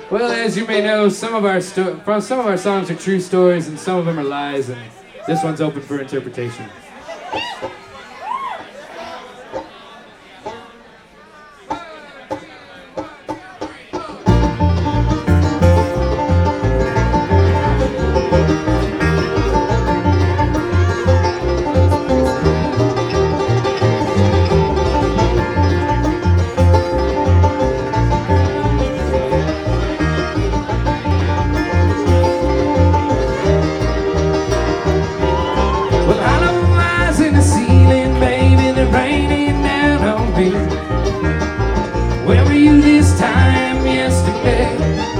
Well, as you may know, some of our songs are true stories and some of them are lies, and this one's open for interpretation. Where were you this time yesterday?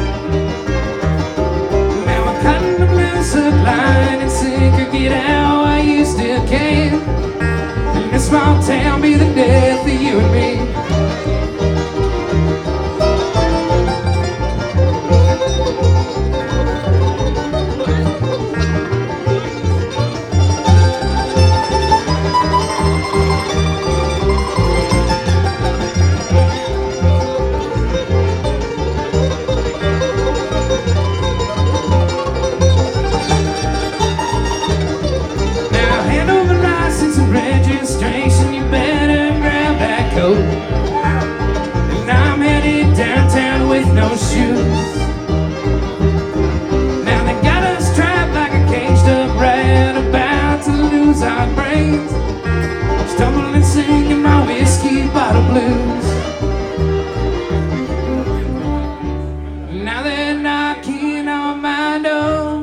Now I'm cutting the blue sublime and sick of get out while you still can. In this small town be the death of you and me. Registration, you better grab that coat. And I'm headed downtown with no shoes. Now they got us trapped like a caged up rat, about to lose our brains, stumbling singing my whiskey bottle blues. Now they're knocking on my door,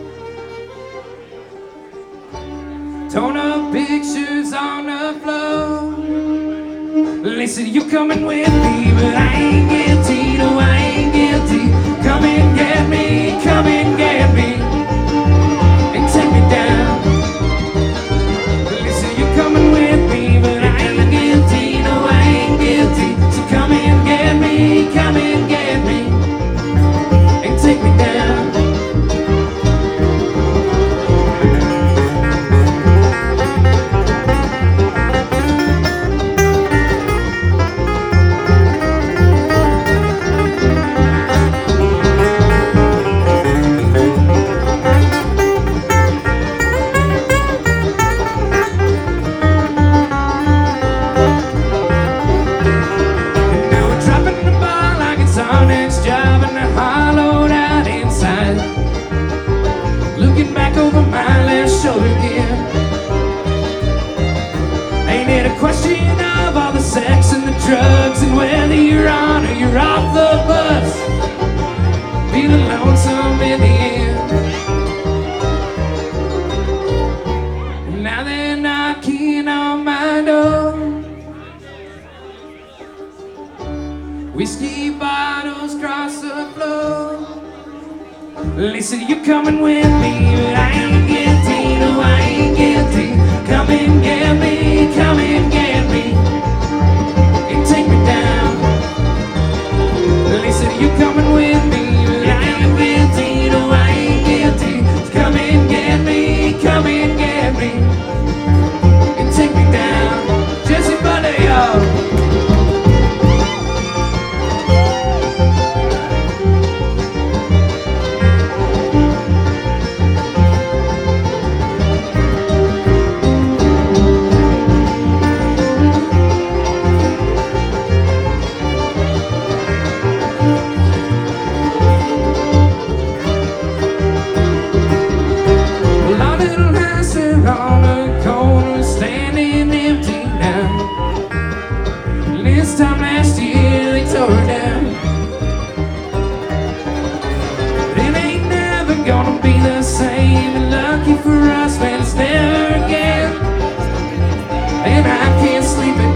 torn up pictures on the floor. They said you coming with me, but I ain't guilty, no I ain't guilty. Come and get me, come and get me, and take me down. They said you coming with me, but I ain't guilty, no I ain't guilty. So come and get me, come and get me, and take me down. Looking back over my left shoulder again. Ain't it a question of all the sex and the drugs, and whether you're on or you're off the bus, feeling lonesome in the end. And now they're knocking on my door, whiskey bottles cross the floor. They said you're coming with me, but I ain't guilty, no I ain't guilty. Come and get me, come and get me, and take me down. They said you're coming with me, but I ain't guilty, no I ain't guilty. So come and get me, come and get me, and take me down. Jesse Buddy, y'all. On a corner standing empty now. This time last year they tore it down. It ain't never gonna be the same, and lucky for us, man, it's never again. And I can't sleep at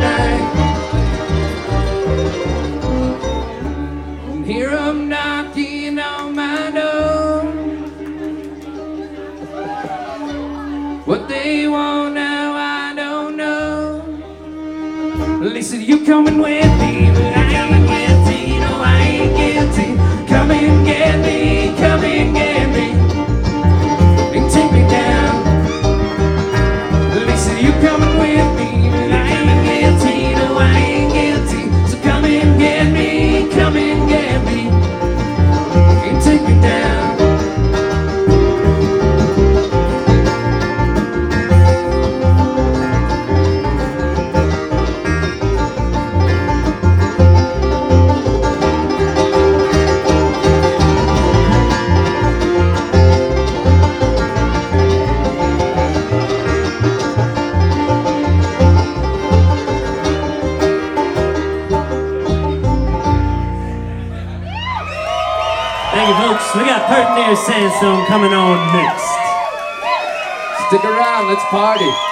night and hear them knocking on my door. What they want now, I don't know. They said you coming with me, but I ain't guilty, no I ain't guilty. Come and get me, come and get me, and take me down. They said you coming with me, but I ain't guilty, no I ain't guilty. So come and get me, come and get me, Thank you, folks. We got Pert Near Sandstone coming on next. Stick around, let's party.